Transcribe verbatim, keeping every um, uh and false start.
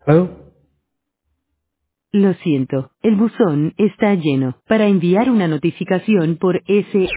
Hello? Lo siento, el buzón está lleno. Para enviar una notificación por S